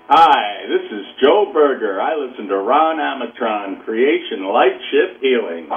Hi, this is Joe Berger. I listen to Ron Amatron, Creation Lightship Healing.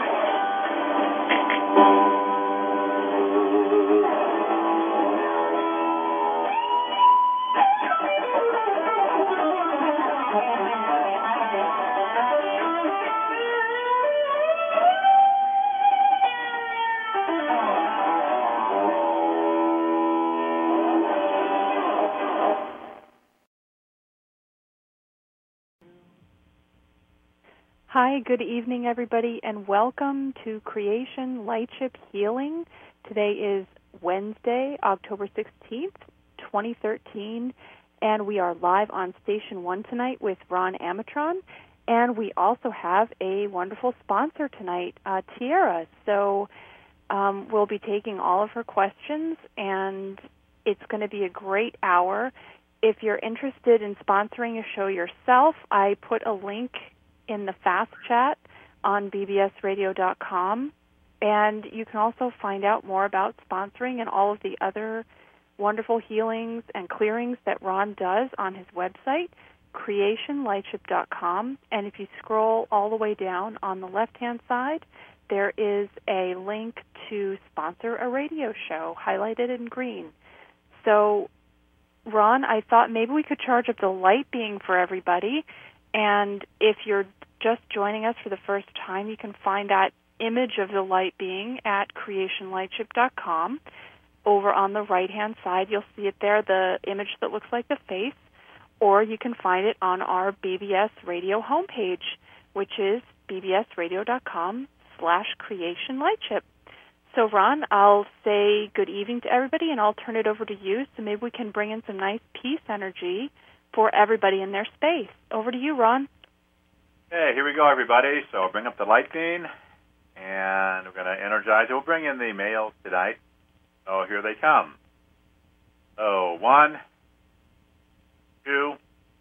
Hi, good evening, everybody, and welcome to Creation Lightship Healing. Today is Wednesday, October 16th, 2013, and we are live on Station 1 tonight with Ron Amatron, and we also have a wonderful sponsor tonight, Tiara. So we'll be taking all of her questions, and it's going to be a great hour. If you're interested in sponsoring a show yourself, I put a link in the fast chat on bbsradio.com, and you can also find out more about sponsoring and all of the other wonderful healings and clearings that Ron does on his website, creationlightship.com. And if you scroll all the way down on the left-hand side, there is a link to sponsor a radio show highlighted in green. So, Ron, I thought maybe we could charge up the light being for everybody. And if you're just joining us for the first time, you can find that image of the light being at creationlightship.com. Over on the right-hand side, you'll see it there, the image that looks like the face, or you can find it on our BBS Radio homepage, which is bbsradio.com/creationlightship. So, Ron, I'll say good evening to everybody, and I'll turn it over to you, so maybe we can bring in some nice peace energy for everybody in their space. Over to you, Ron. Hey, here we go, everybody. So bring up the light beam, and we're going to energize it. We'll bring in the males tonight. Oh, here they come. Oh, 1, 2,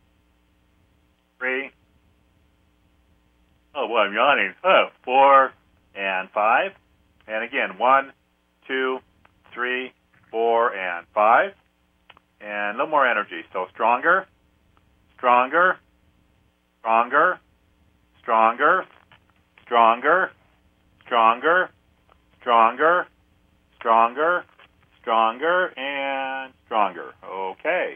3. Oh, boy, I'm yawning. 4 and 5. And again, 1, 2, 3, 4, and 5. And a little more energy. So stronger, stronger, stronger, stronger, stronger, stronger, stronger, stronger, stronger, and stronger. Okay.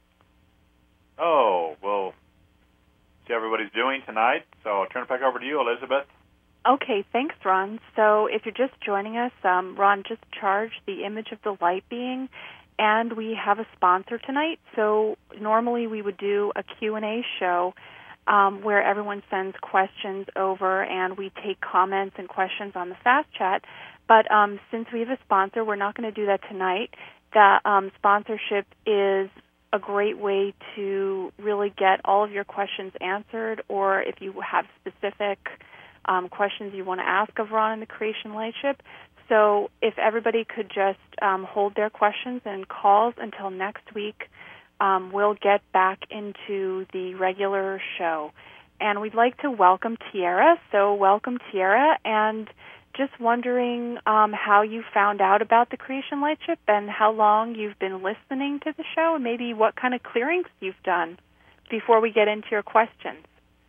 Oh, we'll see how everybody's doing tonight. So I'll turn it back over to you, Elizabeth. Okay, thanks, Ron. So if you're just joining us, Ron just charged the image of the light being, and we have a sponsor tonight. So normally we would do a Q&A show where everyone sends questions over, and we take comments and questions on the fast chat. But since we have a sponsor, we're not going to do that tonight. The sponsorship is a great way to really get all of your questions answered, or if you have specific questions you want to ask of Ron in the Creation Lightship. So if everybody could just hold their questions and calls until next week, we'll get back into the regular show. And we'd like to welcome Tiara. So welcome, Tiara, and just wondering how you found out about the Creation Lightship and how long you've been listening to the show, and maybe what kind of clearings you've done before we get into your questions.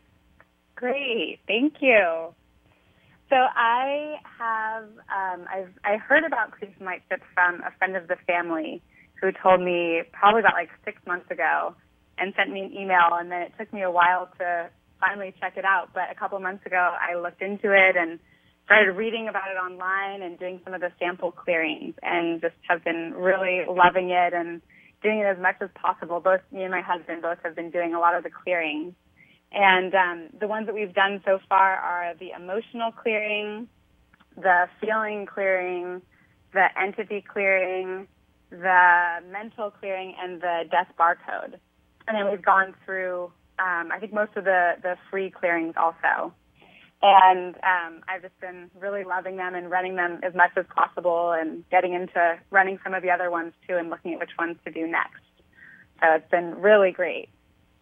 Great, thank you. So I have, I heard about Creation Lightship from a friend of the family who told me probably about 6 months ago and sent me an email, and then it took me a while to finally check it out. But a couple of months ago, I looked into it and started reading about it online and doing some of the sample clearings, and just have been really loving it and doing it as much as possible. Both me and my husband both have been doing a lot of the clearings. And the ones that we've done so far are the emotional clearing, the feeling clearing, the entity clearing, the mental clearing, and the death barcode. And then we've gone through, I think, most of the free clearings also. And I've just been really loving them and running them as much as possible, and getting into running some of the other ones too and looking at which ones to do next. So it's been really great.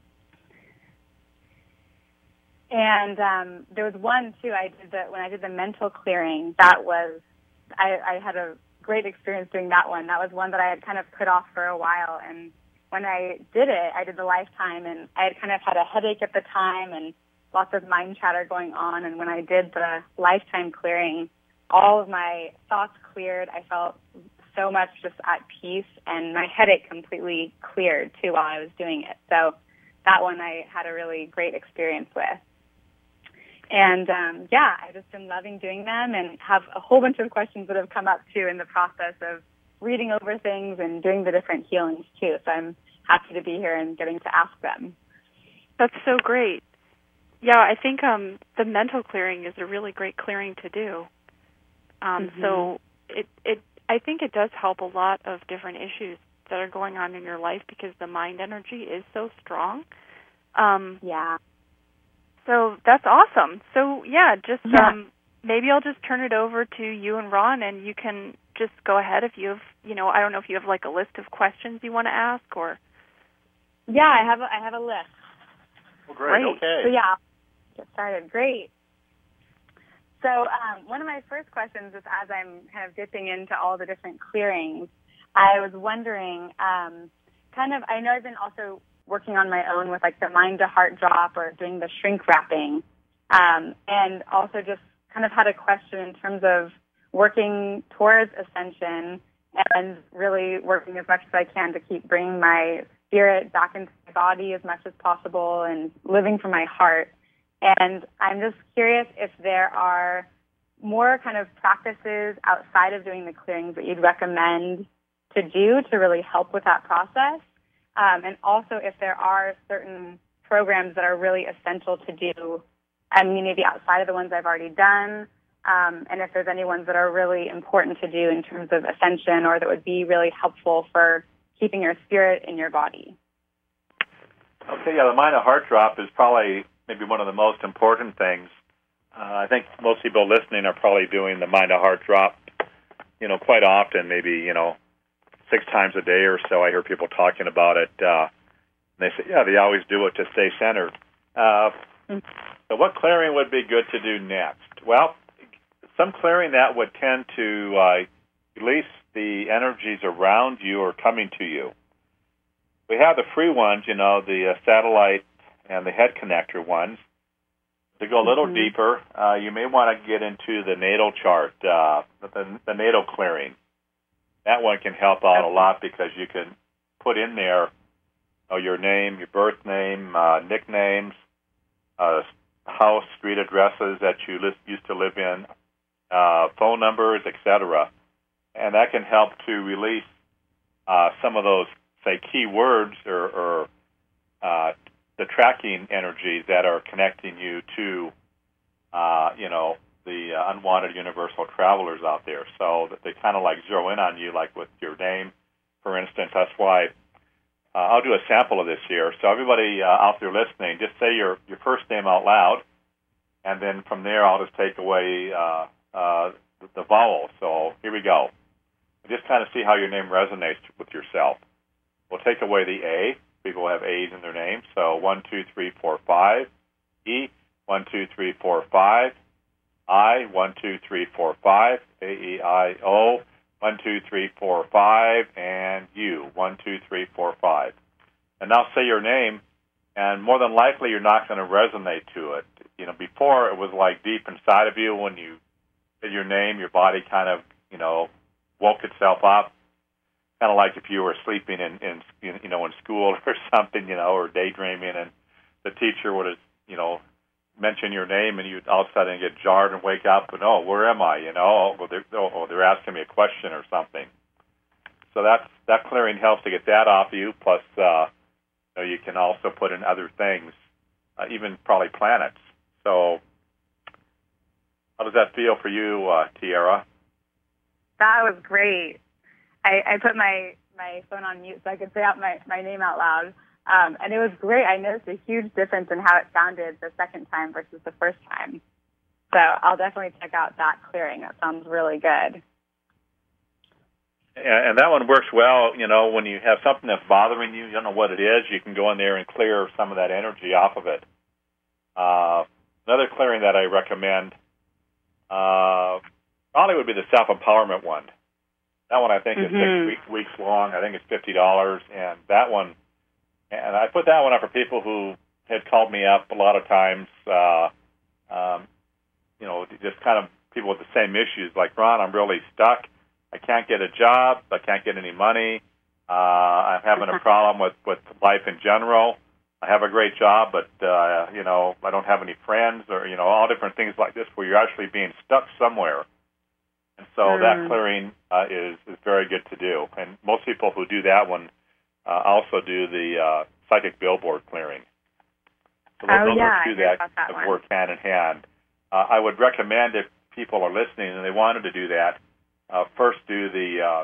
And there was one too. When I did the mental clearing. That was I had a great experience doing that one. That was one that I had kind of put off for a while, and when I did it, I did the lifetime, and I had kind of had a headache at the time and lots of mind chatter going on. And when I did the lifetime clearing, all of my thoughts cleared. I felt so much just at peace, and my headache completely cleared too while I was doing it. So that one I had a really great experience with. And I just am loving doing them, and have a whole bunch of questions that have come up too in the process of reading over things and doing the different healings too. So I'm happy to be here and getting to ask them. That's so great. Yeah, I think the mental clearing is a really great clearing to do. So I think it does help a lot of different issues that are going on in your life because the mind energy is so strong. So that's awesome. So maybe I'll just turn it over to you and Ron, and you can just go ahead if you have, I don't know if you have like a list of questions you want to ask or. Yeah, I have a list. Well, great. Okay. So I'll get started. Great. So one of my first questions is, as I'm kind of dipping into all the different clearings, I was wondering, I know I've been also working on my own with like the mind to heart drop or doing the shrink wrapping, and also just kind of had a question in terms of working towards ascension and really working as much as I can to keep bringing my spirit back into my body as much as possible and living from my heart. And I'm just curious if there are more kind of practices outside of doing the clearings that you'd recommend to do to really help with that process. And also if there are certain programs that are really essential to do, maybe outside of the ones I've already done, and if there's any ones that are really important to do in terms of ascension or that would be really helpful for keeping your spirit in your body. Okay, the mind to heart drop is probably maybe one of the most important things. I think most people listening are probably doing the mind to heart drop, quite often, maybe, 6 times a day or so. I hear people talking about it. And they say, they always do it to stay centered. So what clearing would be good to do next? Well, some clearing that would tend to release the energies around you or coming to you. We have the free ones, the satellite and the head connector ones. To go a little deeper, you may want to get into the natal chart, the natal clearing. That one can help out a lot because you can put in there your name, your birth name, nicknames, house, street addresses that you used to live in, phone numbers, etc. And that can help to release some of those, say, key words or the tracking energies that are connecting you to, the unwanted universal travelers out there. So that they kind of like zero in on you, like with your name, for instance. That's why I'll do a sample of this here. So everybody out there listening, just say your first name out loud, and then from there I'll just take away the vowel. So here we go. Just kind of see how your name resonates with yourself. We'll take away the A. People have A's in their name. So 1, 2, 3, 4, 5. E, 1, 2, 3, 4, 5. I, 1, 2, 3, 4, 5. A, E, I, O, 1, 2, 3, 4, 5. And U, 1, 2, 3, 4, 5. And now say your name, and more than likely you're not going to resonate to it. Before it was like deep inside of you when you said your name, your body kind of, woke itself up. Kind of like if you were sleeping in school or something, or daydreaming, and the teacher would have, mention your name, and you'd all of a sudden get jarred and wake up, and where am I? They're asking me a question or something. So that clearing helps to get that off you. Plus, you can also put in other things, even probably planets. So, how does that feel for you, Tiara? That was great. I put my phone on mute so I could say out my name out loud. And it was great. I noticed a huge difference in how it sounded the second time versus the first time. So I'll definitely check out that clearing. That sounds really good. Yeah, and that one works well, when you have something that's bothering you, you don't know what it is, you can go in there and clear some of that energy off of it. Another clearing that I recommend probably would be the self-empowerment one. That one I think is 6 weeks long. I think it's $50, and that one, and I put that one up for people who had called me up a lot of times. Just kind of people with the same issues. Like, Ron, I'm really stuck. I can't get a job. I can't get any money. I'm having a problem with life in general. I have a great job, but I don't have any friends, or all different things like this, where you're actually being stuck somewhere. And so that clearing is very good to do. And most people who do that one also do the psychic billboard clearing. So those two that work hand in hand. I would recommend, if people are listening and they wanted to do that, first do the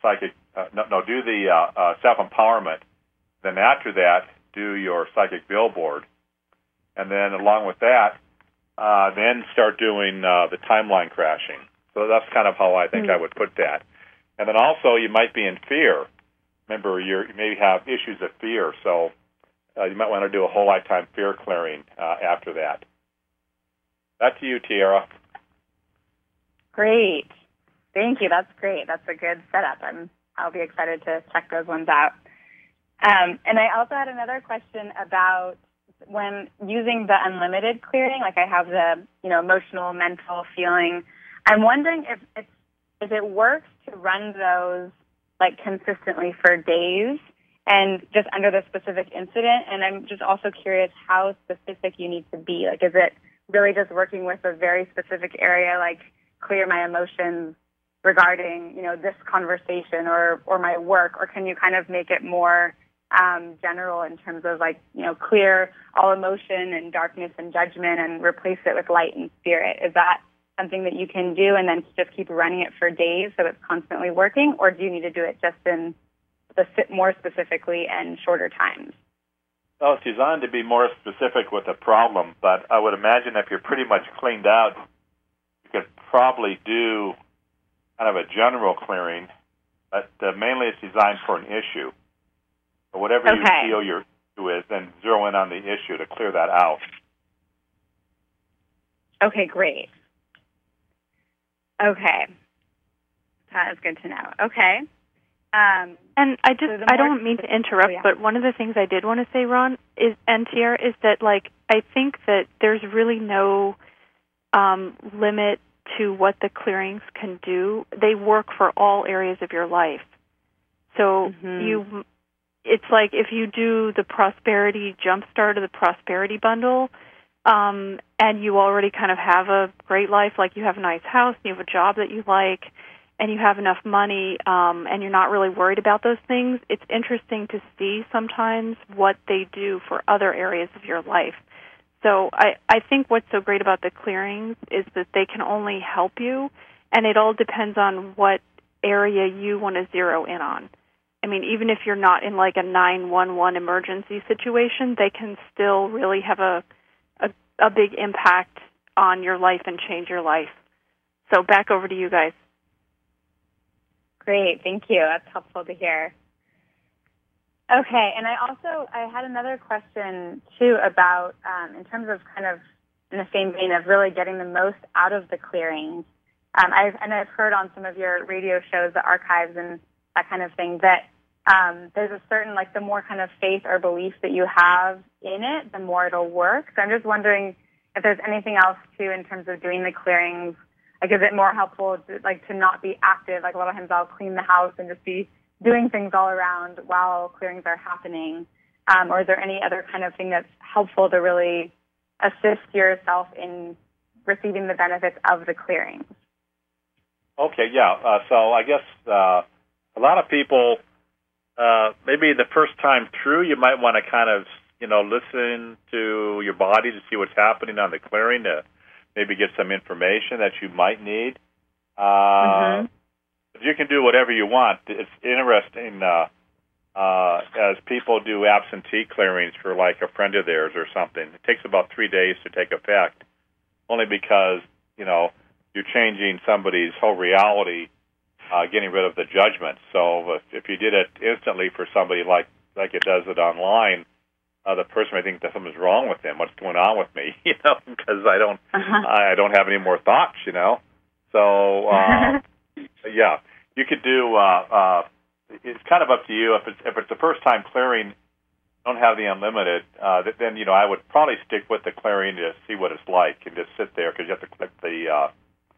do the self-empowerment. Then after that, do your psychic billboard. And then along with that, then start doing the timeline crashing. So that's kind of how I think I would put that. And then also, you might be in fear. Remember, you maybe have issues of fear, so you might want to do a whole lifetime fear clearing after that. Back to you, Tiara. Great. Thank you. That's great. That's a good setup. I'll be excited to check those ones out. And I also had another question about when using the unlimited clearing, like I have the emotional, mental, feeling. I'm wondering if it works to run those like consistently for days and just under the specific incident. And I'm just also curious how specific you need to be. Like, is it really just working with a very specific area, like clear my emotions regarding, this conversation or my work, or can you kind of make it more general in terms of like, clear all emotion and darkness and judgment and replace it with light and spirit? Is that something that you can do and then just keep running it for days so it's constantly working, or do you need to do it just in more specifically and shorter times? Well, it's designed to be more specific with a problem, but I would imagine if you're pretty much cleaned out, you could probably do kind of a general clearing, but mainly it's designed for an issue. So whatever you feel your issue is, then zero in on the issue to clear that out. Okay, great. Okay. That is good to know. Okay. And I don't mean to interrupt, but one of the things I did want to say, Ron, and Tiara, is that, like, I think that there's really no limit to what the clearings can do. They work for all areas of your life. So it's like if you do the prosperity jumpstart of the prosperity bundle, and you already kind of have a great life, like you have a nice house, you have a job that you like, and you have enough money, and you're not really worried about those things, it's interesting to see sometimes what they do for other areas of your life. So I think what's so great about the clearings is that they can only help you, and it all depends on what area you want to zero in on. I mean, even if you're not in like a 911 emergency situation, they can still really have a big impact on your life and change your life. So back over to you guys. Great, thank you. That's helpful to hear. Okay, and I had another question, too, about, in terms of kind of in the same vein of really getting the most out of the clearings. I've heard on some of your radio shows, the archives and that kind of thing, that there's a certain, like, the more kind of faith or belief that you have in it, the more it'll work. So I'm just wondering if there's anything else, too, in terms of doing the clearings. Like, is it more helpful to not be active? Like, a lot of times I'll clean the house and just be doing things all around while clearings are happening. Or is there any other kind of thing that's helpful to really assist yourself in receiving the benefits of the clearings? Okay, yeah. So I guess a lot of people, maybe the first time through, you might want to kind of, listen to your body to see what's happening on the clearing, to maybe get some information that you might need. You can do whatever you want. It's interesting as people do absentee clearings for like a friend of theirs or something. It takes about 3 days to take effect, only because, you're changing somebody's whole reality, getting rid of the judgment. So if you did it instantly for somebody like it does it online, the person may think that something's wrong with them. What's going on with me? Because I don't have any more thoughts. So yeah. you could do. It's kind of up to you. If it's the first time clearing, don't have the unlimited. Then I would probably stick with the clearing to see what it's like and just sit there because you have to click the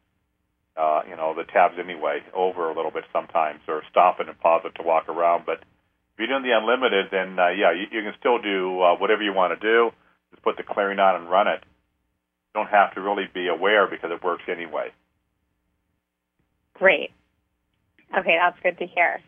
the tabs anyway over a little bit sometimes, or stop it and pause it to walk around. But if you're doing the unlimited, then you can still do whatever you want to do. Just put the clearing on and run it. You don't have to really be aware because it works anyway. Great. Okay, that's good to hear.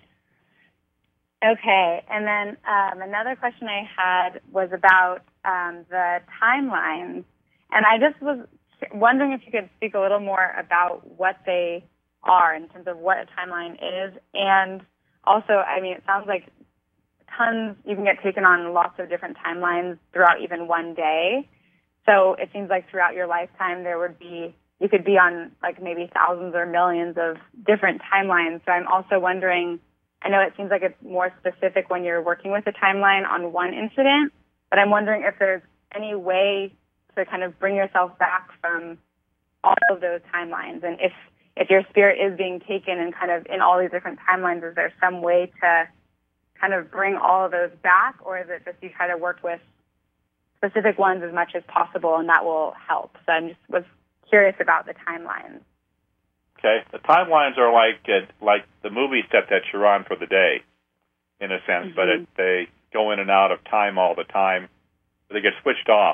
Okay, and then another question I had was about the timelines, and I just was wondering if you could speak a little more about what they are in terms of what a timeline is, and also, I mean, it sounds like you can get taken on lots of different timelines throughout even one day, so it seems like throughout your lifetime you could be on like maybe thousands or millions of different timelines, so I'm also wondering, I know it seems like it's more specific when you're working with a timeline on one incident, but I'm wondering if there's any way to kind of bring yourself back from all of those timelines, and if your spirit is being taken and kind of in all these different timelines, is there some way to kind of bring all of those back, or is it just you try to work with specific ones as much as possible and that will help? So I just was curious about the timelines. Okay, the timelines are like the movie set that you're on for the day, in a sense, but they go in and out of time all the time. They get switched off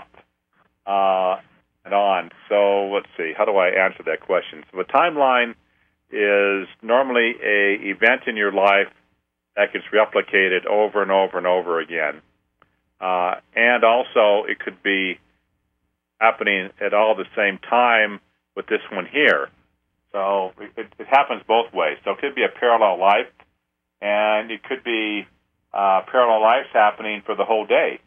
and on. So let's see, how do I answer that question? So the timeline is normally a event in your life that gets replicated over and over and over again. And also it could be happening at all the same time with this one here. So it happens both ways. So it could be a parallel life, and it could be parallel lives happening for the whole day.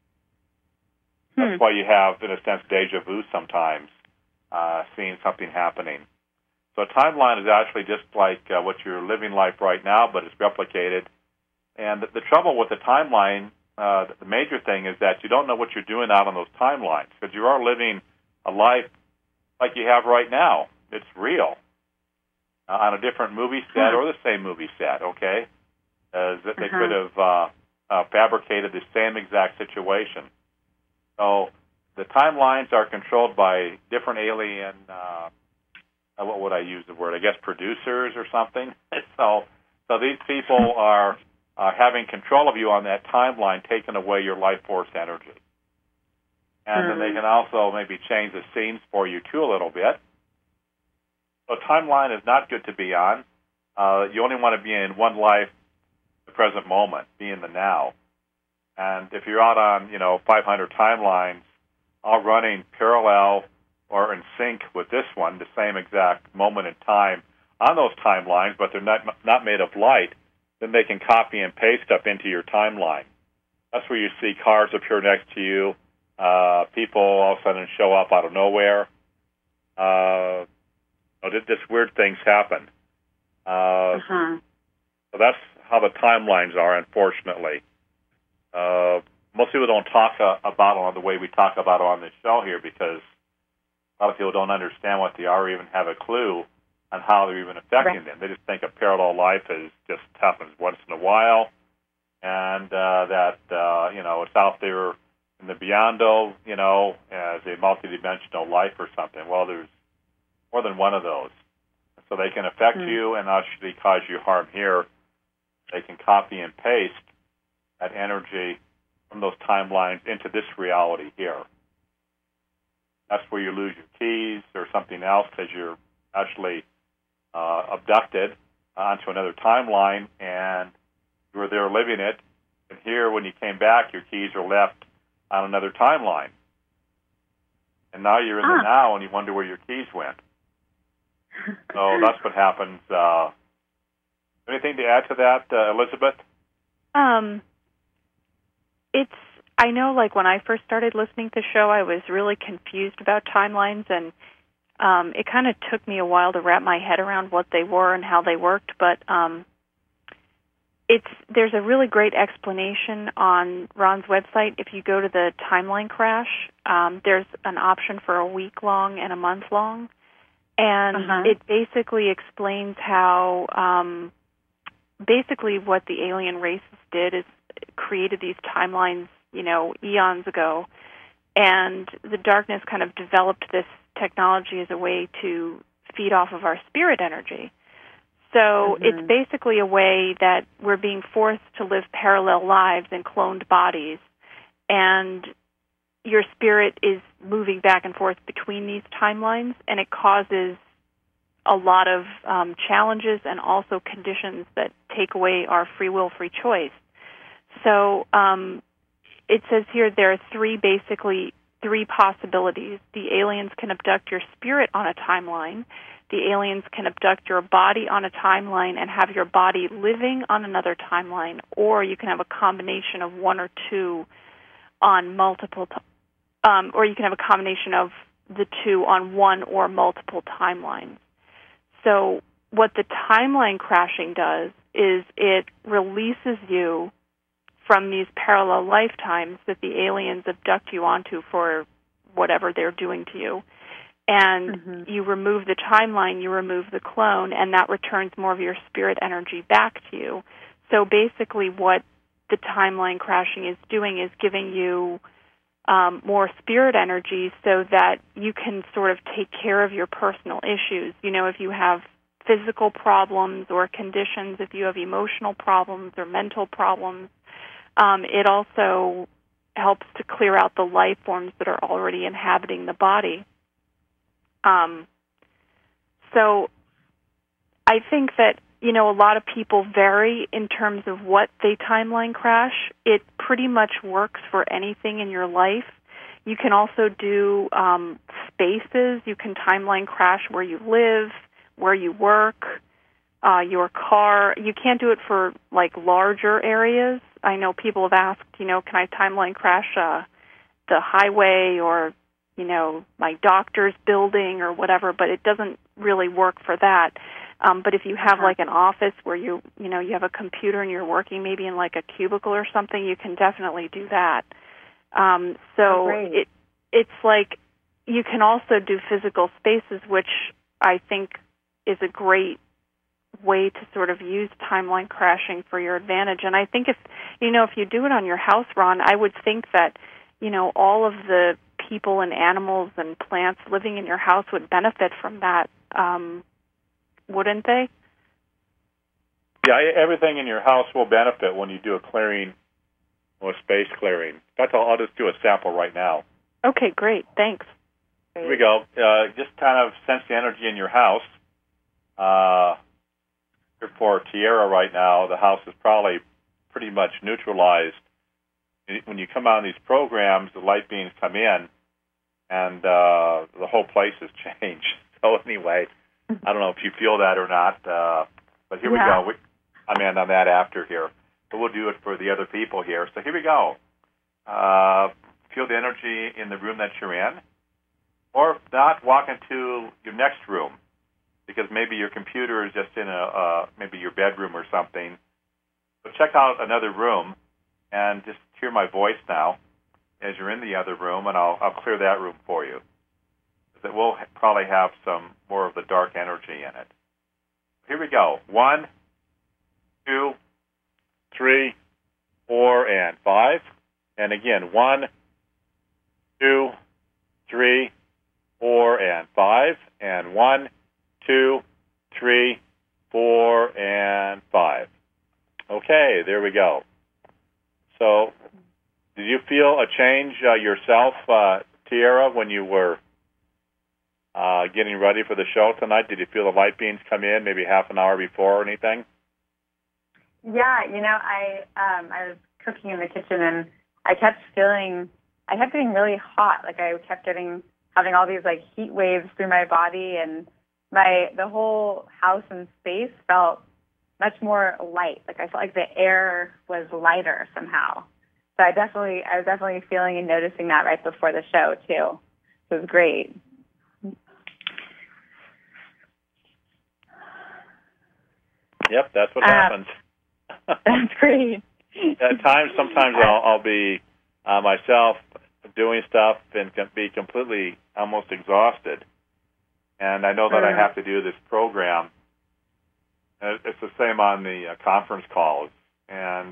That's why you have, in a sense, deja vu sometimes, seeing something happening. So a timeline is actually just like what you're living life right now, but it's replicated. And the trouble with the timeline, the major thing is that you don't know what you're doing out on those timelines, because you are living a life like you have right now. It's real. On a different movie set or the same movie set, okay? They could have fabricated the same exact situation. So the timelines are controlled by different alien, what would I use the word? I guess producers or something. So these people are having control of you on that timeline, taking away your life force energy. And then they can also maybe change the scenes for you, too, a little bit. So timeline is not good to be on. You only want to be in one life, the present moment, be in the now. And if you're out on, 500 timelines, all running parallel or in sync with this one, the same exact moment in time on those timelines, but they're not made of light, then they can copy and paste stuff into your timeline. That's where you see cars appear next to you, people all of a sudden show up out of nowhere. Just weird things happen. So that's how the timelines are, unfortunately. Most people don't talk about it on the way we talk about it on this show here, because a lot of people don't understand what they are or even have a clue on how they're even affecting them. They just think a parallel life just happens once in a while, and that it's out there in the beyond, as a multidimensional life or something. Well, there's more than one of those. So they can affect you and actually cause you harm here. They can copy and paste that energy from those timelines into this reality here. That's where you lose your keys or something else, because you're actually abducted onto another timeline, and you were there living it. And here, when you came back, your keys are left on another timeline. And now you're in the now, and you wonder where your keys went. So that's what happens. Anything to add to that, Elizabeth? I know, like, when I first started listening to the show, I was really confused about timelines, and it kind of took me a while to wrap my head around what they were and how they worked, but there's a really great explanation on Ron's website. If you go to the timeline crash, there's an option for a week-long and a month-long. And it basically explains how, basically what the alien races did is created these timelines, eons ago. And the darkness kind of developed this technology as a way to feed off of our spirit energy. So it's basically a way that we're being forced to live parallel lives in cloned bodies, and your spirit is moving back and forth between these timelines, and it causes a lot of challenges and also conditions that take away our free will, free choice. So it says here there are three possibilities. The aliens can abduct your spirit on a timeline. The aliens can abduct your body on a timeline and have your body living on another timeline, or you can have a combination of one or two on multiple, or you can have a combination of the two on one or multiple timelines. So what the timeline crashing does is it releases you from these parallel lifetimes that the aliens abduct you onto for whatever they're doing to you. And you remove the timeline, you remove the clone, and that returns more of your spirit energy back to you. So basically what the timeline crashing is doing is giving you more spirit energy so that you can sort of take care of your personal issues. If you have physical problems or conditions, if you have emotional problems or mental problems, it also helps to clear out the life forms that are already inhabiting the body. So I think that, a lot of people vary in terms of what they timeline crash. It pretty much works for anything in your life. You can also do spaces. You can timeline crash where you live, where you work, your car. You can't do it for, larger areas. I know people have asked, can I timeline crash the highway or, my doctor's building or whatever, but it doesn't really work for that. But if you have an office where you have a computer and you're working maybe in a cubicle or something, you can definitely do that. It's like you can also do physical spaces, which I think is a great way to sort of use timeline crashing for your advantage. And I think if you do it on your house, Ron, I would think that, all of the people and animals and plants living in your house would benefit from that, wouldn't they? Yeah, everything in your house will benefit when you do a clearing or space clearing. That's all. I'll just do a sample right now. Okay, great. Thanks. Here we go. Just kind of sense the energy in your house. For Tierra right now, the house is probably pretty much neutralized. When you come on these programs, the light beams come in, and the whole place has changed. So anyway, I don't know if you feel that or not, but here we go. I'm in on that after here. So we'll do it for the other people here. So here we go. Feel the energy in the room that you're in. Or if not, walk into your next room, because maybe your computer is just in maybe your bedroom or something. So check out another room and just hear my voice now as you're in the other room, and I'll clear that room for you. It will probably have some more of the dark energy in it. Here we go. 1, 2, 3, 4, and 5. And again, 1, 2, 3, 4, and 5. And 1, 2, 3, 4, and 5. Okay, there we go. So, did you feel a change yourself, Tierra, when you were getting ready for the show tonight? Did you feel the light beams come in maybe half an hour before or anything? Yeah, I was cooking in the kitchen and I kept getting really hot. I kept having all these heat waves through my body, and the whole house and space felt much more light. I felt like the air was lighter somehow. So I was definitely feeling and noticing that right before the show too. It was great. Yep, that's what happens. That's great. At times, sometimes I'll be myself doing stuff and can be completely almost exhausted. And I know that I have to do this program. It's the same on the conference calls. And,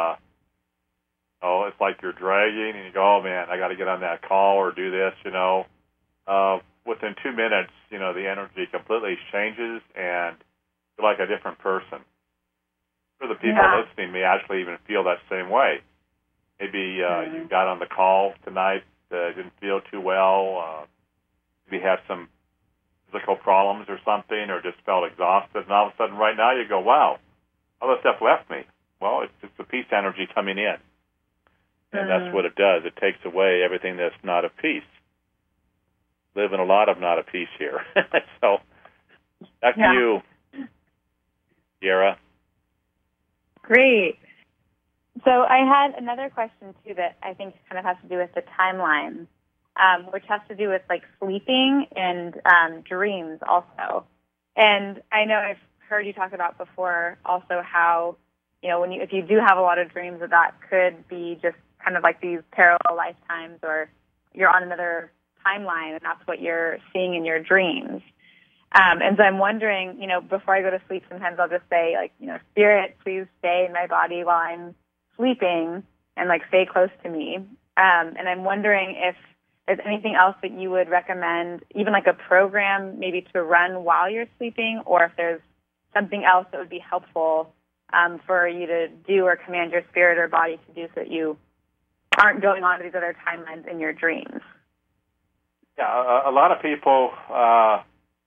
it's like you're dragging and you go, oh, man, I got to get on that call or do this, Within 2 minutes, the energy completely changes and you're like a different person. For the people listening may actually even feel that same way. Maybe you got on the call tonight, didn't feel too well, maybe had some physical problems or something, or just felt exhausted, and all of a sudden right now you go, wow, all that stuff left me. Well, it's the peace energy coming in. And that's what it does. It takes away everything that's not of peace. Live in a lot of not of peace here. So, back to you, Yara. Great. So I had another question, too, that I think kind of has to do with the timeline, which has to do with, like, sleeping and dreams also. And I know I've heard you talk about before also how, if you do have a lot of dreams, that could be just kind of like these parallel lifetimes, or you're on another timeline, and that's what you're seeing in your dreams. And so I'm wondering, before I go to sleep, sometimes I'll just say, like, Spirit, please stay in my body while I'm sleeping and, like, stay close to me. And I'm wondering if there's anything else that you would recommend, even like a program maybe to run while you're sleeping, or if there's something else that would be helpful for you to do or command your spirit or body to do so that you aren't going on to these other timelines in your dreams. Yeah, a lot of people, I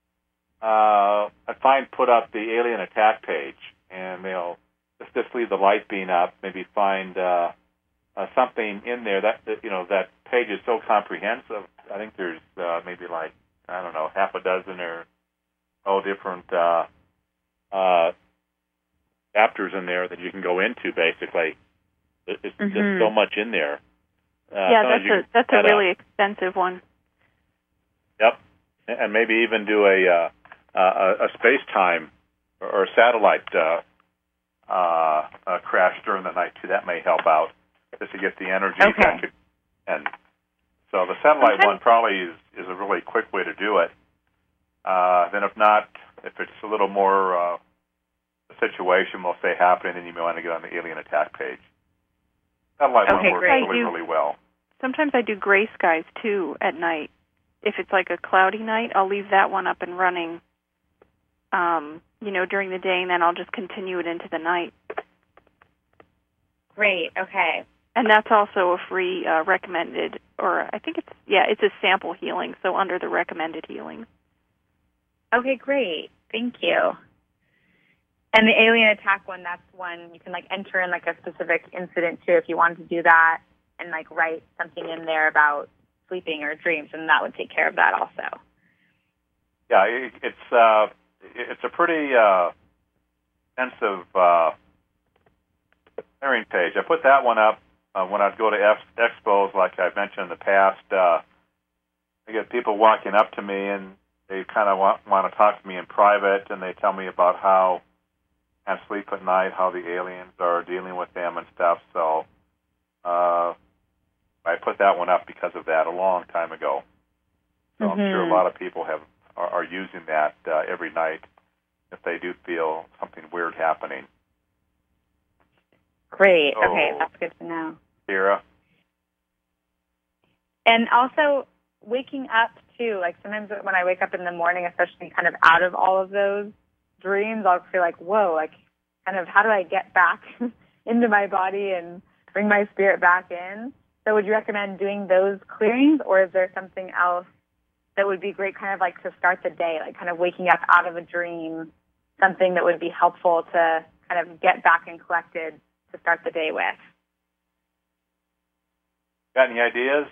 find, put up the alien attack page, and they'll just leave the light beam up, maybe find something in there. That page is so comprehensive. I think there's maybe like, half a dozen or different chapters in there that you can go into, basically. It's just so much in there. That's a really extensive one. Yep, and maybe even do a space-time or a satellite crash during the night too. That may help out just to get the energy back. And so the satellite one probably is a really quick way to do it. Then if not, if it's a little more a situation, we'll say happening, then you may want to get on the alien attack page. Satellite one works really well. Sometimes I do gray skies too at night. If it's like a cloudy night, I'll leave that one up and running, during the day, and then I'll just continue it into the night. Great. Okay. And that's also a free recommended, or I think it's a sample healing, so under the recommended healing. Okay, great. Thank you. And the alien attack one, that's one you can, like, enter in, like, a specific incident, too, if you wanted to do that, and, like, write something in there about sleeping or dreams, and that would take care of that also. Yeah, it's a pretty extensive clearing page. I put that one up when I'd go to expos, like I've mentioned in the past. I get people walking up to me, and they kind of want to talk to me in private, and they tell me about how they can't sleep at night, how the aliens are dealing with them and stuff. So I put that one up because of that a long time ago. So I'm sure a lot of people are using that every night if they do feel something weird happening. Great. Okay, that's good to know. Kira? And also waking up, too. Like, sometimes when I wake up in the morning, especially kind of out of all of those dreams, I'll feel like, whoa, like, kind of how do I get back into my body and bring my spirit back in? So would you recommend doing those clearings, or is there something else that would be great kind of like to start the day, like kind of waking up out of a dream, something that would be helpful to kind of get back and collected to start the day with? Got any ideas?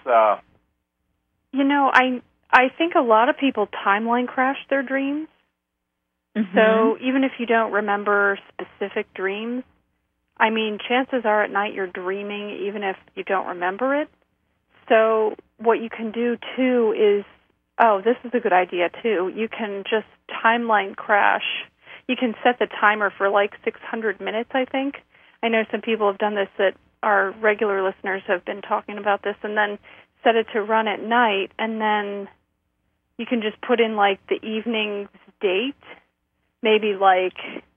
I think a lot of people timeline crash their dreams. So even if you don't remember specific dreams, I mean, chances are at night you're dreaming even if you don't remember it. So what you can do, too, is, this is a good idea, too. You can just timeline crash. You can set the timer for like 600 minutes, I think. I know some people have done this, that our regular listeners have been talking about this, and then set it to run at night, and then, you can just put in like the evening's date, maybe like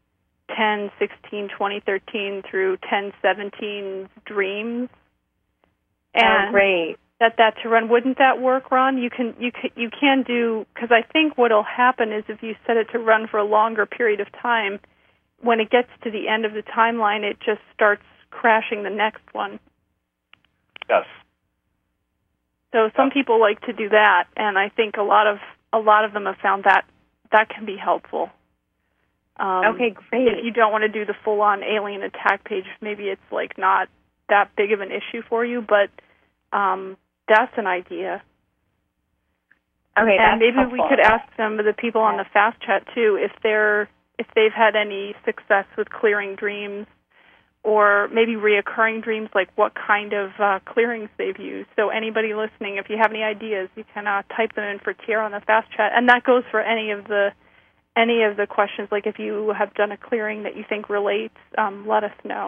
10/16/2013 through 10/17 dreams. And great. That to run. Wouldn't that work, Ron? You can do, because I think what'll happen is if you set it to run for a longer period of time, when it gets to the end of the timeline, it just starts crashing the next one. Yes. So some people like to do that, and I think a lot of them have found that can be helpful. Okay, great. If you don't want to do the full-on alien attack page, maybe it's like not that big of an issue for you, but that's an idea. Okay, and maybe helpful. We could ask some of the people on the fast chat too if they've had any success with clearing dreams, or maybe reoccurring dreams, like what kind of clearings they've used. So anybody listening, if you have any ideas, you can type them in for Tiara on the fast chat, and that goes for any of the questions. Like if you have done a clearing that you think relates, let us know.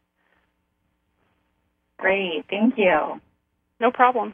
Great, thank you. No problem.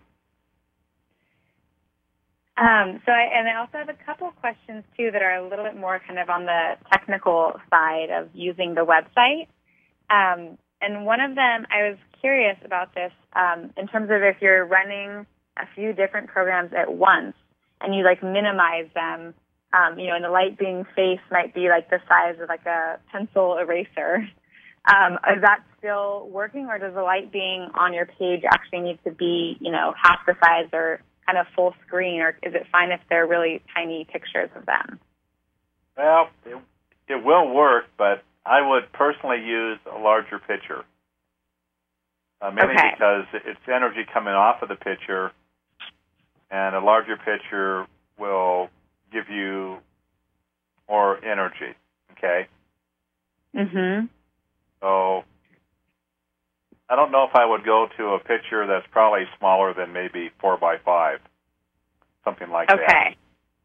I also have a couple of questions, too, that are a little bit more kind of on the technical side of using the website. And one of them, I was curious about this in terms of if you're running a few different programs at once and you, like, minimize them, and the light being face might be, like, the size of, like, a pencil eraser. Is that still working, or does the light being on your page actually need to be, half the size or kind of full screen, or is it fine if they're really tiny pictures of them? Well, it will work, but I would personally use a larger picture, mainly because it's energy coming off of the picture, and a larger picture will give you more energy, okay? Mm-hmm. So I don't know if I would go to a picture that's probably smaller than maybe 4x5, something like that. Okay.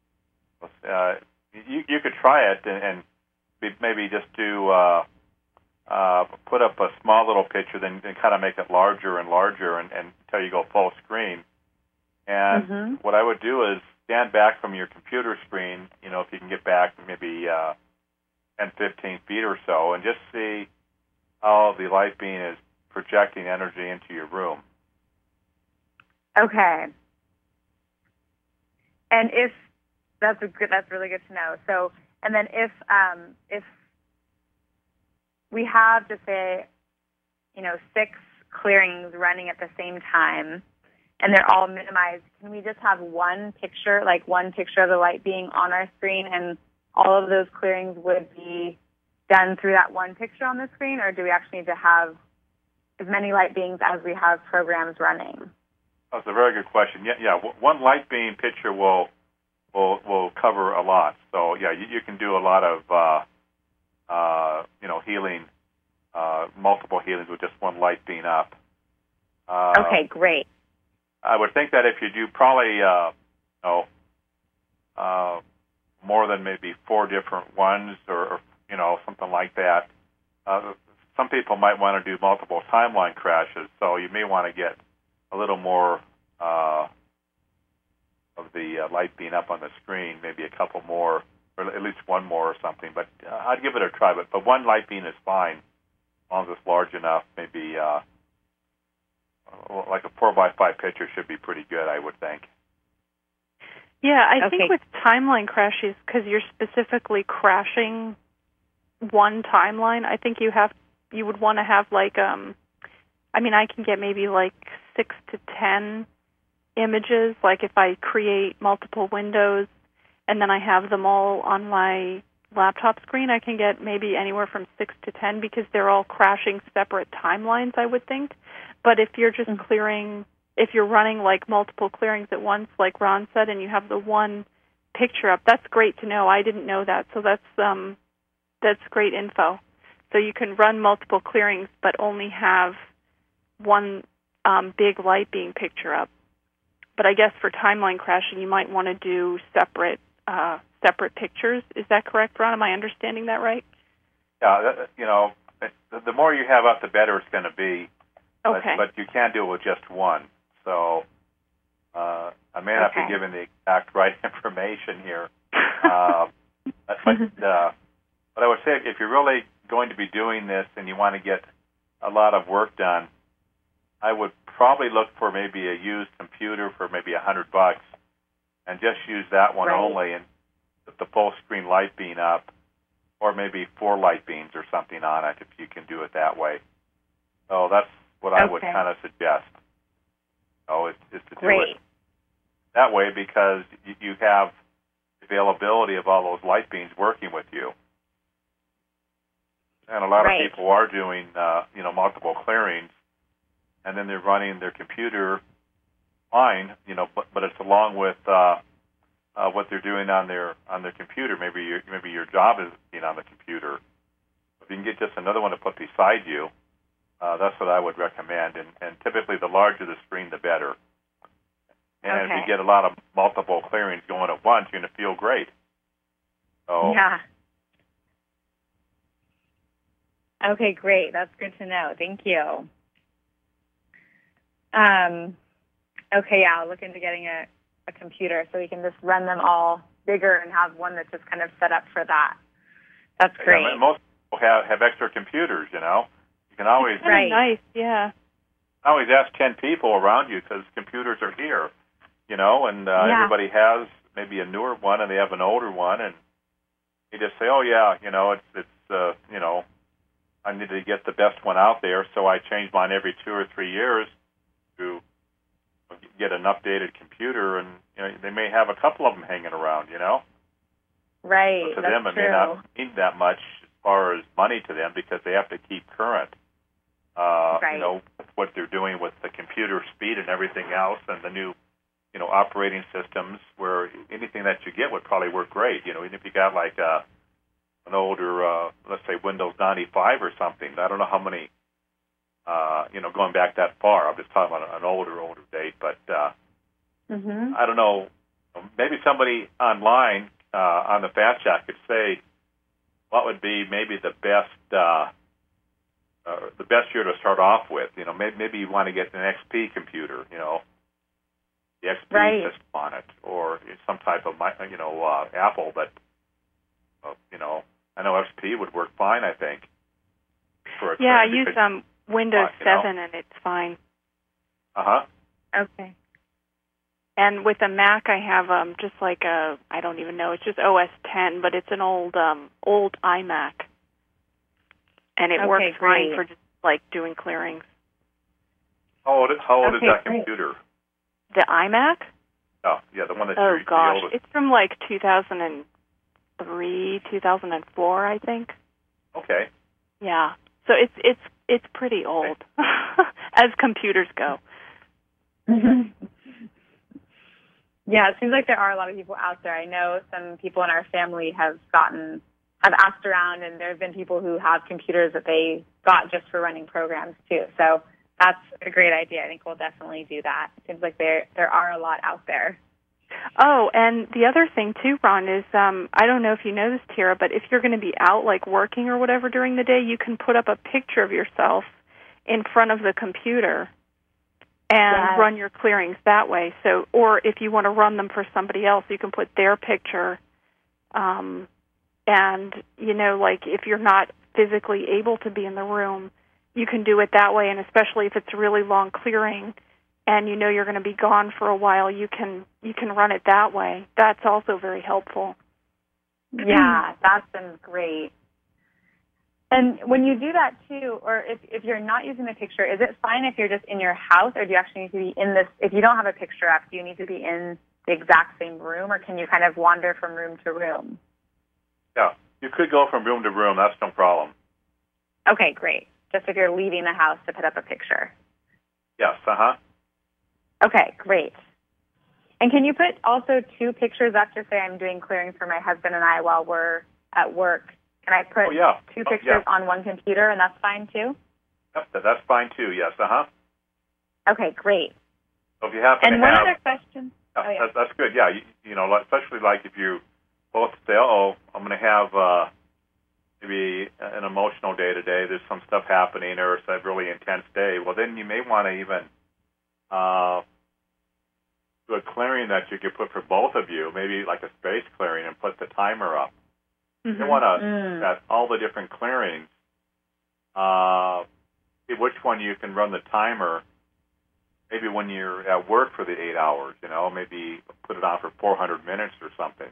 You could try it and maybe just do put up a small little picture, then kind of make it larger and larger until you go full screen. And what I would do is stand back from your computer screen, if you can get back maybe 10, 15 feet or so, and just see how the light beam is projecting energy into your room. Okay. And if that's really good to know. So, and then if we have, just say, 6 clearings running at the same time, and they're all minimized, can we just have one picture of the light being on our screen, and all of those clearings would be done through that one picture on the screen, or do we actually need to have as many light beams as we have programs running? That's a very good question. Yeah. One light beam picture will cover a lot. So you can do a lot of healing, multiple healings with just one light beam up. Okay, great. I would think that if you do probably more than maybe 4 different ones, or something like that. Some people might want to do multiple timeline crashes, so you may want to get a little more of the light being up on the screen, maybe a couple more, or at least one more or something. But I'd give it a try. But one light beam is fine, as long as it's large enough. Maybe like a 4x5 picture should be pretty good, I would think. Yeah, I think with timeline crashes, because you're specifically crashing one timeline, I think you would want to have like I can get maybe like 6 to 10 images. Like if I create multiple windows and then I have them all on my laptop screen, I can get maybe anywhere from 6 to 10 because they're all crashing separate timelines, I would think. But if you're just clearing, if you're running like multiple clearings at once, like Ron said, and you have the one picture up, that's great to know. I didn't know that, so that's great info. So you can run multiple clearings, but only have one big light being picture up. But I guess for timeline crashing, you might want to do separate pictures. Is that correct, Ron? Am I understanding that right? Yeah, the more you have up, the better it's going to be. Okay. But you can't do it with just one. So I I may not be giving the exact right information here. But I would say if you're really going to be doing this and you want to get a lot of work done, I would probably look for maybe a used computer for maybe $100 and just use that one only and put the full screen light beam up, or maybe 4 light beams or something on it if you can do it that way. So that's what I would kind of suggest. So is to do it that way, because you have availability of all those light beams working with you. And a lot of people are doing, multiple clearings, and then they're running their computer fine, but it's along with what they're doing on their computer. Maybe your job is being on the computer. If you can get just another one to put beside you, that's what I would recommend. And typically, the larger the screen, the better. And if you get a lot of multiple clearings going at once, you're going to feel great. So, yeah. Okay, great. That's good to know. Thank you. I'll look into getting a computer so we can just run them all bigger and have one that's just kind of set up for that. That's great. Yeah, most people have extra computers, You can always... Nice, yeah. Always ask 10 people around you because computers are here, and everybody has maybe a newer one and they have an older one, and you just say, I need to get the best one out there, so I change mine every 2 or 3 years to get an updated computer, and they may have a couple of them hanging around, Right. So to them, it may not mean that much as far as money to them because they have to keep current. What they're doing with the computer speed and everything else, and the new, operating systems, where anything that you get would probably work great. Even if you got like an older, let's say Windows 95 or something. I don't know how many, going back that far. I'm just talking about an older date, but I don't know. Maybe somebody online on the Fat Chat could say what would be maybe the best year to start off with. Maybe you want to get an XP computer, the XP system on it, or some type of, Apple. But I know XP would work fine. I think. I use Windows 7 and it's fine. Okay. And with a Mac, I have just like I don't even know. It's just OS 10, but it's an old iMac. And it works fine for just like doing clearings. How old is that computer? The iMac? Oh, yeah, the one that's the oldest. It's from like 2003, 2004, I think. Okay. Yeah. So it's pretty old as computers go. Yeah, it seems like there are a lot of people out there. I know some people in our family have asked around, and there have been people who have computers that they got just for running programs too. So that's a great idea. I think we'll definitely do that. It seems like there are a lot out there. Oh, and the other thing too, Ron, is I don't know if you know this, Tara, but if you're going to be out like working or whatever during the day, you can put up a picture of yourself in front of the computer and run your clearings that way. So, or if you want to run them for somebody else, you can put their picture. And like if you're not physically able to be in the room, you can do it that way. And especially if it's a really long clearing, and you're going to be gone for a while, you can run it that way. That's also very helpful. Yeah, that's been great. And when you do that too, or if you're not using the picture, is it fine if you're just in your house, or do you actually need to be in this? If you don't have a picture up, do you need to be in the exact same room, or can you kind of wander from room to room? Yeah, you could go from room to room. That's no problem. Okay, great. Just if you're leaving the house to put up a picture. Yes, Okay, great. And can you put also 2 pictures up to say I'm doing clearing for my husband and I while we're at work? Can I put 2 pictures on one computer, and that's fine too? Yep, that's fine too, yes, Okay, great. So if you happen and to one have... other question. That's good, yeah. Especially like if you both say, I'm going to have maybe an emotional day today, there's some stuff happening, or it's a really intense day, well, then you may want to even do a clearing that you could put for both of you, maybe like a space clearing, and put the timer up. You want to set all the different clearings. See which one you can run the timer. Maybe when you're at work for the 8 hours, maybe put it on for 400 minutes or something.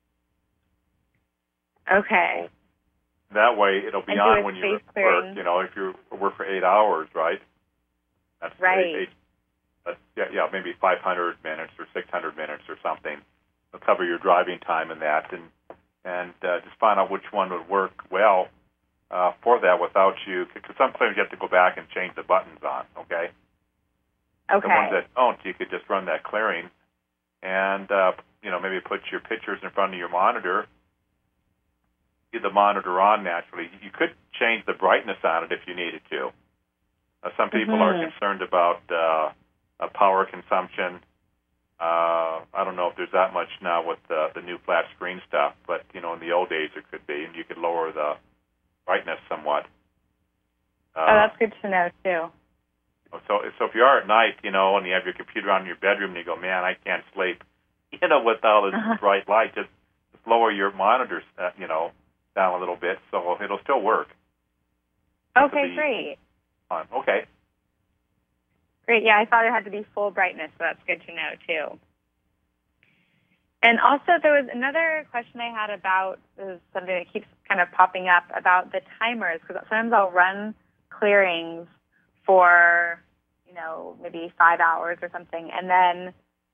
Okay. That way it'll be on when you're at work. If you work for 8 hours, right? That's right. Maybe 500 minutes or 600 minutes or something. It'll cover your driving time and that, and just find out which one would work well for that without you. Because sometimes you have to go back and change the buttons on. Okay. Okay. The ones that don't, you could just run that clearing, and maybe put your pictures in front of your monitor. Keep the monitor on naturally. You could change the brightness on it if you needed to. Some people are concerned about power consumption. I don't know if there's that much now with the new flat screen stuff, but in the old days it could be, and you could lower the brightness somewhat. That's good to know too. So if you are at night, and you have your computer on in your bedroom, and you go, man, I can't sleep, with all this bright light, just lower your monitors, down a little bit, so it'll still work. Okay, great. On. Okay. Great. Yeah, I thought it had to be full brightness, so that's good to know too. And also, there was another question I had about something that keeps kind of popping up about the timers, because sometimes I'll run clearings for, maybe 5 hours or something, and then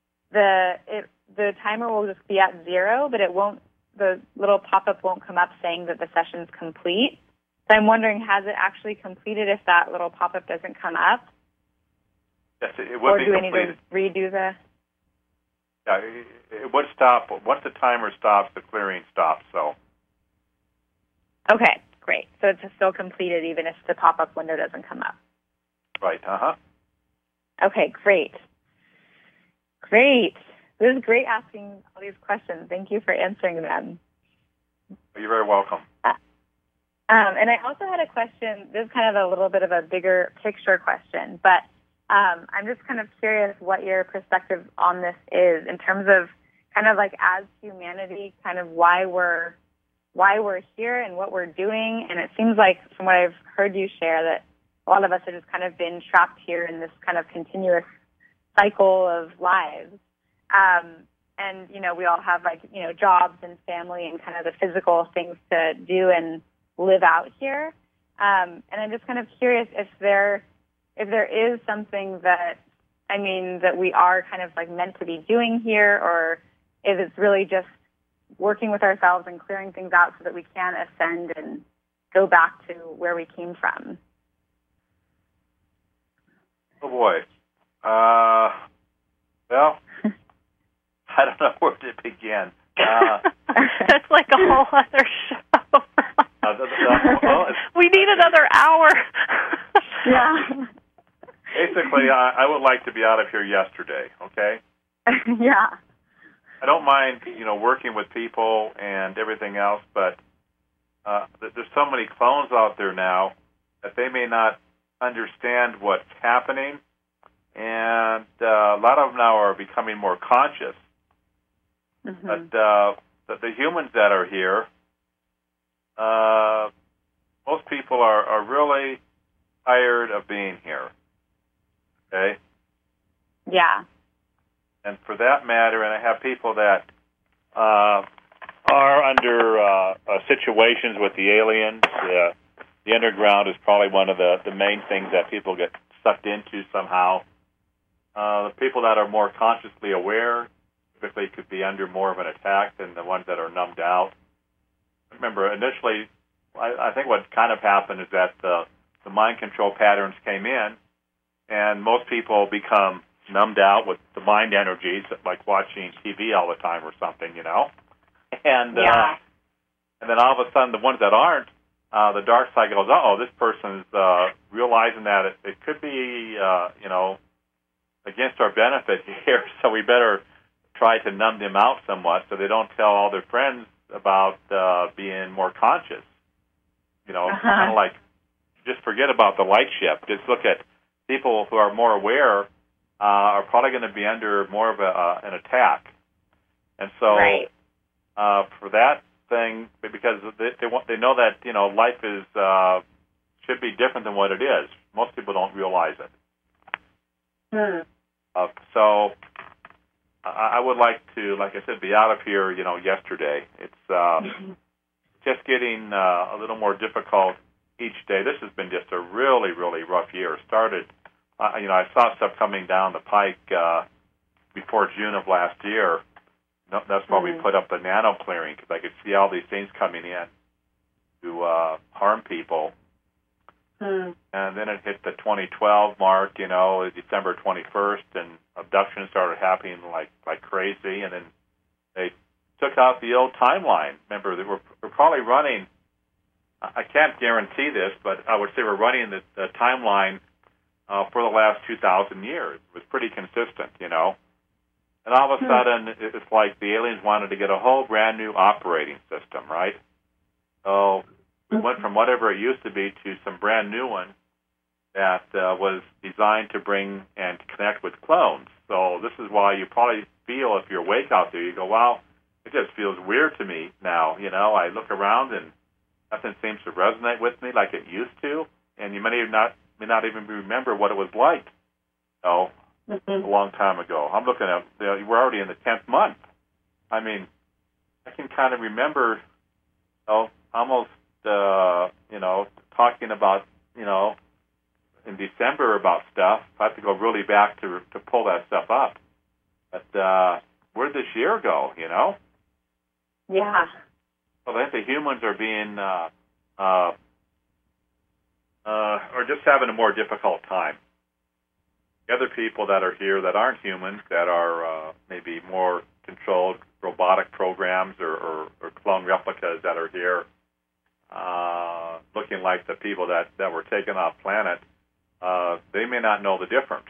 the timer will just be at 0, but it won't. The little pop-up won't come up saying that the session's complete. So I'm wondering, has it actually completed if that little pop-up doesn't come up? Yes, it would be completed. Or do we need to redo the? Yeah, it would stop. Once the timer stops, the clearing stops. So. Okay, great. So it's still completed even if the pop-up window doesn't come up. Right. Okay, great. Great. This is great asking all these questions. Thank you for answering them. You're very welcome. And I also had a question. This is kind of a little bit of a bigger picture question, but I'm just kind of curious what your perspective on this is in terms of kind of like as humanity, kind of why we're here and what we're doing. And it seems like from what I've heard you share that a lot of us have just kind of been trapped here in this kind of continuous cycle of lives. And, we all have jobs and family and kind of the physical things to do and live out here. And I'm just kind of curious if there is something that we are kind of like meant to be doing here, or if it's really just working with ourselves and clearing things out so that we can ascend and go back to where we came from. Oh boy. Well, I don't know where to begin. That's like a whole other show. We need another hour. Yeah. Basically, I would like to be out of here yesterday, okay? Yeah. I don't mind, working with people and everything else, but there's so many clones out there now that they may not understand what's happening, and a lot of them now are becoming more conscious. Mm-hmm. But the humans that are here, most people are really tired of being here. Okay? Yeah. And for that matter, and I have people that are under situations with the aliens. The underground is probably one of the main things that people get sucked into somehow. The people that are more consciously aware typically could be under more of an attack than the ones that are numbed out. Remember, initially, I think what kind of happened is that the mind control patterns came in, and most people become numbed out with the mind energies, like watching TV all the time or something, And and then all of a sudden, the ones that aren't, the dark side goes, this person's realizing that it could be, against our benefit here, so we better try to numb them out somewhat so they don't tell all their friends about being more conscious. Kind of like, just forget about the light shift. Just look at people who are more aware are are probably going to be under more of an attack. And so for that thing, because they know that, you know, life is should be different than what it is. Most people don't realize it. So I would like to, like I said, be out of here, you know, yesterday. It's just getting a little more difficult each day. This has been just a really, really rough year. It started, you know, I saw stuff coming down the pike before June of last year. That's why we put up the nano clearing, because I could see all these things coming in to harm people. And then it hit the 2012 mark, you know, December 21st, and abductions started happening like crazy. And then they took out the old timeline. Remember, we're probably running, I can't guarantee this, but I would say we're running the timeline for the last 2,000 years. It was pretty consistent, you know. And all of a sudden, it's like the aliens wanted to get a whole brand new operating system, right? So we went from whatever it used to be to some brand new one that was designed to bring and connect with clones. So this is why you probably feel, if you're awake out there, you go, wow, it just feels weird to me now. You know, I look around and nothing seems to resonate with me like it used to, and you may not even remember what it was like. So a long time ago. I'm looking at, we're already in the 10th month. I mean, I can kind of remember, almost, you know, talking about, you know, in December about stuff. I have to go really back to pull that stuff up. But where'd this year go, you know? Yeah. Well, I think the humans are being, are just having a more difficult time. The other people that are here that aren't humans, that are maybe more controlled robotic programs or clone replicas that are here, looking like the people that were taken off planet, they may not know the difference.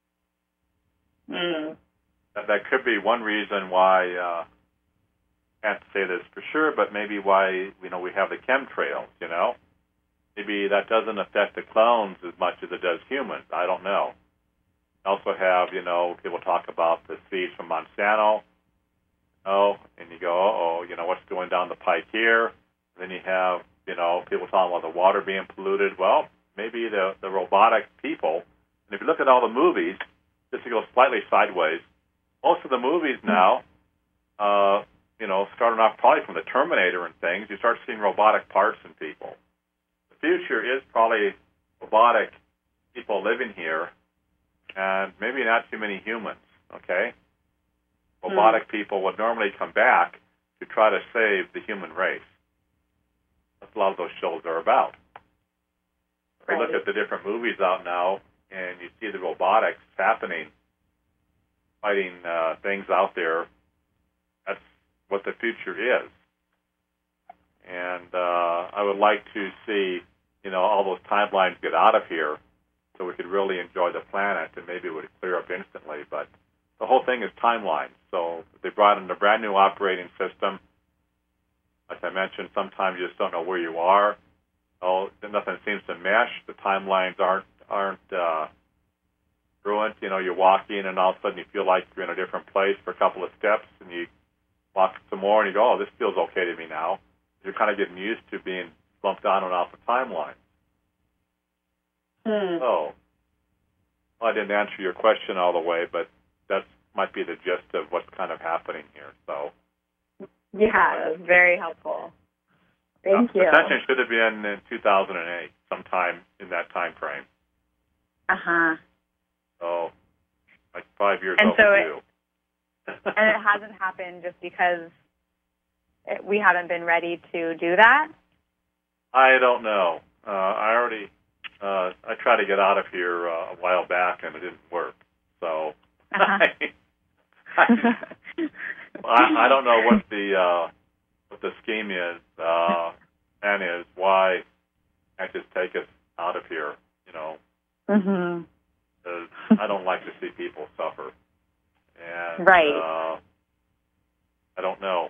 That could be one reason why, can't say this for sure, but maybe why, you know, we have the chemtrails, you know. Maybe that doesn't affect the clones as much as it does humans. I don't know. Also have, you know, people talk about the seeds from Monsanto, and you go, you know, what's going down the pike here? And then you have, you know, people talking about the water being polluted. Well, maybe the robotic people, and if you look at all the movies, just to go slightly sideways, most of the movies now, you know, starting off probably from the Terminator and things, you start seeing robotic parts in people. The future is probably robotic people living here, and maybe not too many humans, okay? Robotic people would normally come back to try to save the human race. That's what a lot of those shows are about. Right. You look at the different movies out now, and you see the robotics happening, fighting things out there. That's what the future is. And I would like to see, you know, all those timelines get out of here, so we could really enjoy the planet, and maybe it would clear up instantly. But the whole thing is timelines. So they brought in a brand new operating system. Like I mentioned, sometimes you just don't know where you are. Nothing seems to mesh. The timelines aren't ruined. You know, you're walking, and all of a sudden you feel like you're in a different place for a couple of steps, and you walk some more, and you go, this feels okay to me now. You're kind of getting used to being bumped on and off the timeline. So, well, I didn't answer your question all the way, but that might be the gist of what's kind of happening here. So, yeah, it was very helpful. Thank you. The session should have been in 2008, sometime in that time frame. So, like 5 years overdue. And it hasn't happened just because we haven't been ready to do that? I don't know. I tried to get out of here a while back, and it didn't work. So I don't know what the scheme is, and is why I just take us out of here. You know, because I don't like to see people suffer, and I don't know.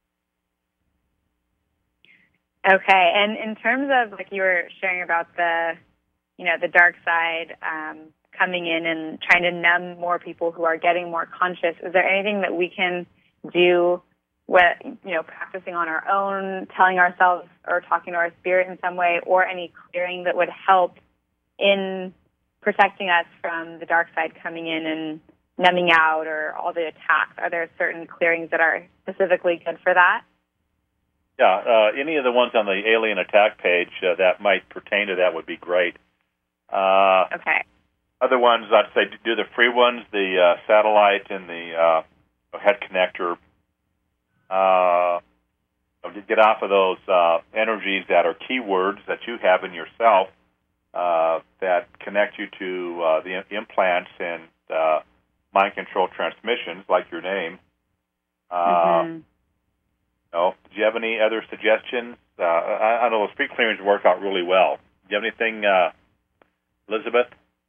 Okay, and in terms of, like, you were sharing about the, you know, the dark side coming in and trying to numb more people who are getting more conscious, is there anything that we can do with, practicing on our own, telling ourselves or talking to our spirit in some way, or any clearing that would help in protecting us from the dark side coming in and numbing out or all the attacks? Are there certain clearings that are specifically good for that? Yeah, any of the ones on the alien attack page that might pertain to that would be great. Okay. Other ones, I'd say do the free ones, the satellite and the head connector. Get off of those energies that are keywords that you have in yourself that connect you to the implants and mind control transmissions, like your name. Do you have any other suggestions? I know those free clearings work out really well. Do you have anything, Elizabeth?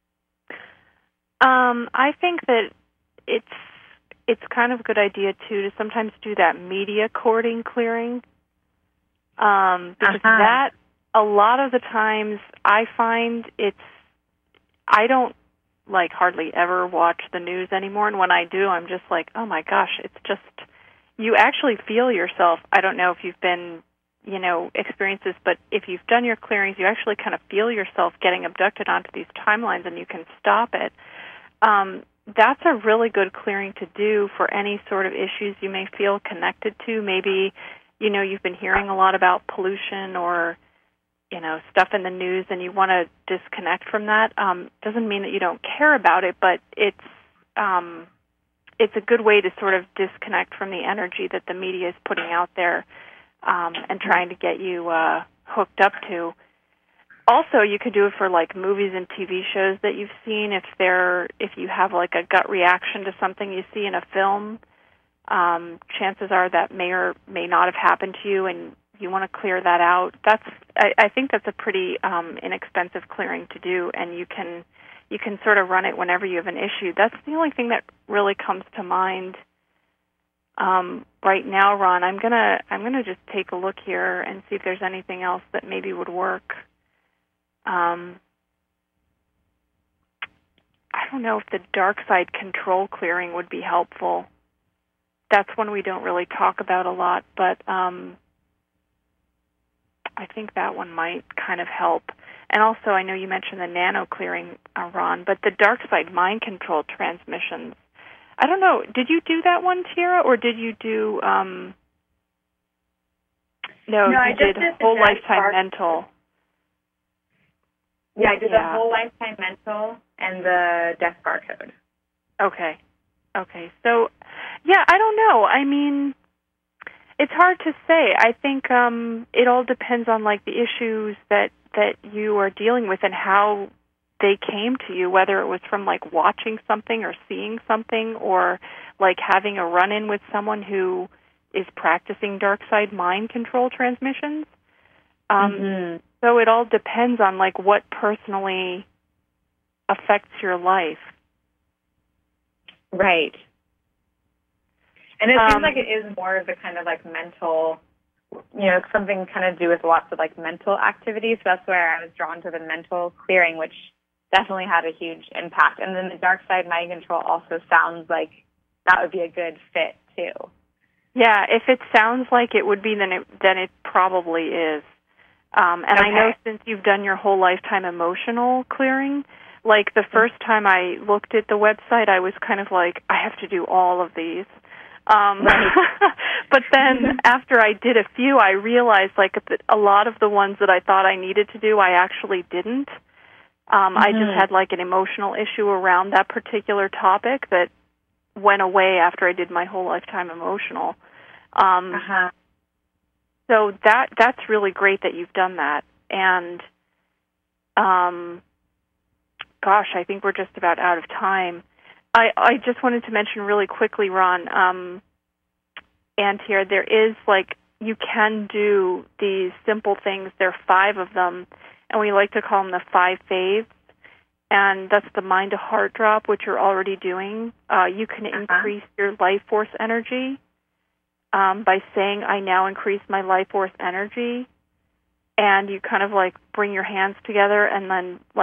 I think that it's kind of a good idea too to sometimes do that media cording clearing, because that a lot of the times I find I don't hardly ever watch the news anymore, and when I do, I'm just like, oh my gosh, it's just, you actually feel yourself. I don't know if you've been, experienced this, but if you've done your clearings, you actually kind of feel yourself getting abducted onto these timelines, and you can stop it. That's a really good clearing to do for any sort of issues you may feel connected to. Maybe, you've been hearing a lot about pollution or, stuff in the news, and you want to disconnect from that. Doesn't mean that you don't care about it, but it's a good way to sort of disconnect from the energy that the media is putting out there and trying to get you hooked up to. Also, you could do it for movies and TV shows that you've seen. If you have a gut reaction to something you see in a film, chances are that may or may not have happened to you, and you want to clear that out. I think that's a pretty inexpensive clearing to do, and you can sort of run it whenever you have an issue. That's the only thing that really comes to mind right now, Ron. I'm gonna just take a look here and see if there's anything else that maybe would work. I don't know if the dark side control clearing would be helpful. That's one we don't really talk about a lot, but I think that one might kind of help. And also, I know you mentioned the nano clearing, Ron, but the dark side mind control transmissions. I don't know. Did you do that one, Tara, or did you do? No, I did whole lifetime mental. Yeah, I did the whole lifetime mental and the death barcode. Okay. So, yeah, I don't know. I mean, it's hard to say. I think it all depends on the issues that you are dealing with and how they came to you, whether it was from watching something or seeing something or having a run-in with someone who is practicing dark side mind control transmissions. So it all depends on what personally affects your life. Right. And it seems like it is more of the kind of mental, something kind of do with lots of mental activities. So that's where I was drawn to the mental clearing, which definitely had a huge impact. And then the dark side mind control also sounds like that would be a good fit too. Yeah, if it sounds like it would be, then it probably is. And okay. I know since you've done your whole lifetime emotional clearing, the first time I looked at the website, I was kind of I have to do all of these. But then after I did a few, I realized a lot of the ones that I thought I needed to do, I actually didn't. I just had an emotional issue around that particular topic that went away after I did my whole lifetime emotional. So that's really great that you've done that. And gosh, I think we're just about out of time. I just wanted to mention really quickly, Ron, and here there is you can do these simple things. There are 5 of them, and we like to call them the 5 faves. And that's the mind to heart drop, which you're already doing. You can increase your life force energy by saying, I now increase my life force energy. And you kind of bring your hands together and then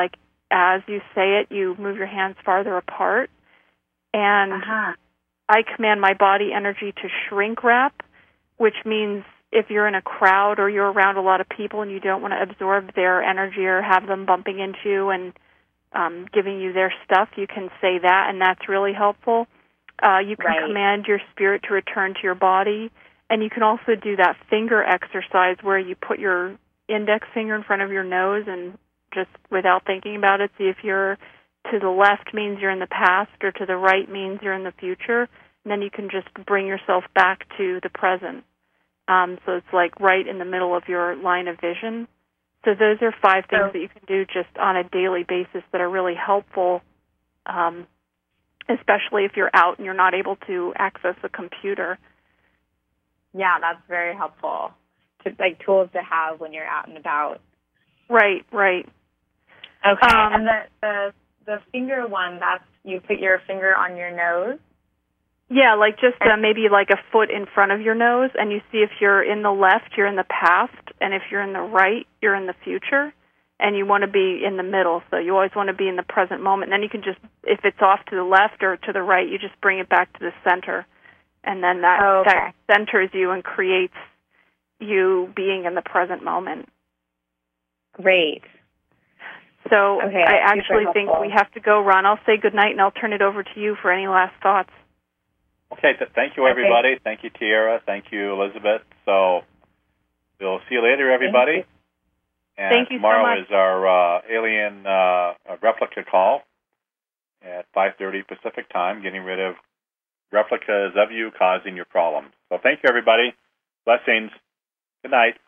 as you say it, you move your hands farther apart. And I command my body energy to shrink wrap, which means if you're in a crowd or you're around a lot of people and you don't want to absorb their energy or have them bumping into you and giving you their stuff, you can say that, and that's really helpful. You can command your spirit to return to your body, and you can also do that finger exercise where you put your index finger in front of your nose and just without thinking about it, see if you're to the left means you're in the past or to the right means you're in the future, and then you can just bring yourself back to the present. So it's like right in the middle of your line of vision. So those are 5 things that you can do just on a daily basis that are really helpful, especially if you're out and you're not able to access a computer. Yeah, that's very helpful. Like tools to have when you're out and about. Right. Okay, and the finger one, that's you put your finger on your nose? Yeah, like just maybe like a foot in front of your nose, and you see if you're in the left, you're in the past, and if you're in the right, you're in the future, and you want to be in the middle, so you always want to be in the present moment. And then you can just, if it's off to the left or to the right, you just bring it back to the center, and then that centers you and creates you being in the present moment. Great. So I actually think we have to go, Ron. I'll say goodnight, and I'll turn it over to you for any last thoughts. Okay, thank you, everybody. Okay. Thank you, Tiara. Thank you, Elizabeth. So we'll see you later, everybody. And thank you tomorrow so much. Is our alien replica call at 5:30 Pacific time, getting rid of replicas of you causing your problems. So thank you, everybody. Blessings. Good night.